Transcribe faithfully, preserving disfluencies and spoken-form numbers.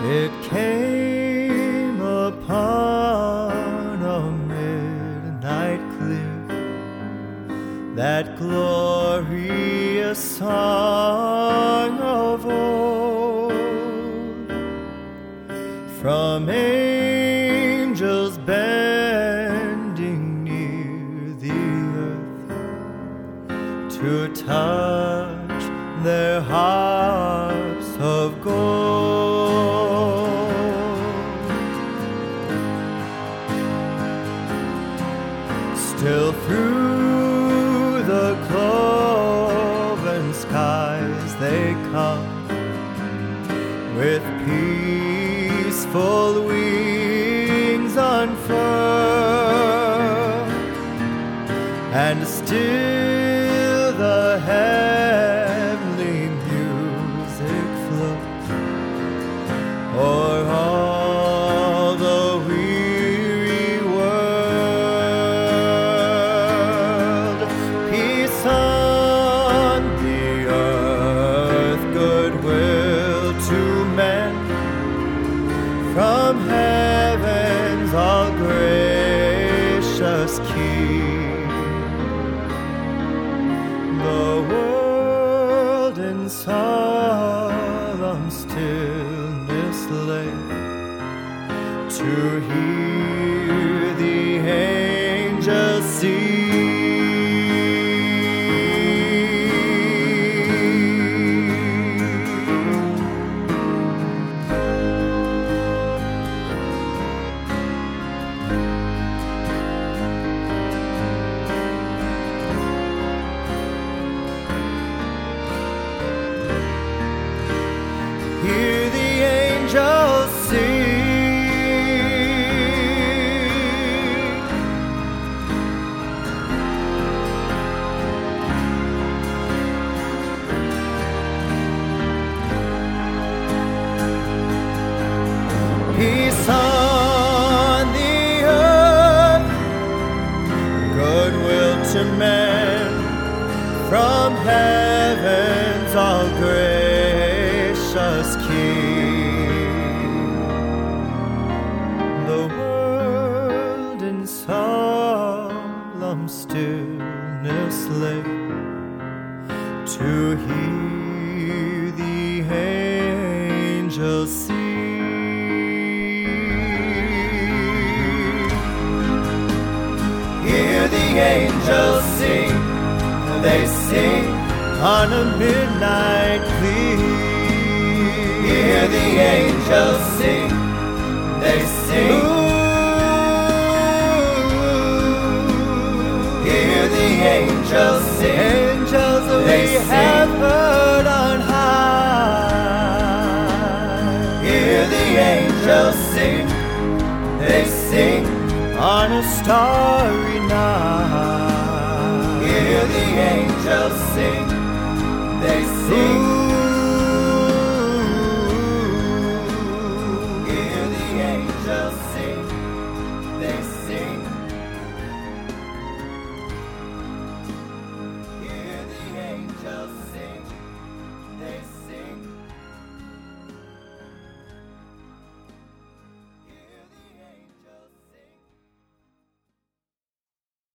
It came upon a midnight clear, that glorious song of old, from angels bending near the earth to touch their harps of gold. Still through the cloven skies they come, with peaceful wings unfurled, and still the heavenly music flows o'er all the weary world. Peace on the earth, goodwill to men, from heaven's all gracious King. The world in solemn stillness lay, to hear the angels sing. Hear the angels sing. Peace on the earth, goodwill to men, from heaven's all gracious King. The world in solemn stillness lay, to hear the angels sing. Hear the angels sing, they sing on a midnight clear. Hear the angels sing, they sing. Ooh. Hear the angels sing, angels they we sing. Have heard on high. Hear the angels sing, they sing on a starry night. Hear the angels sing, they sing. Ooh.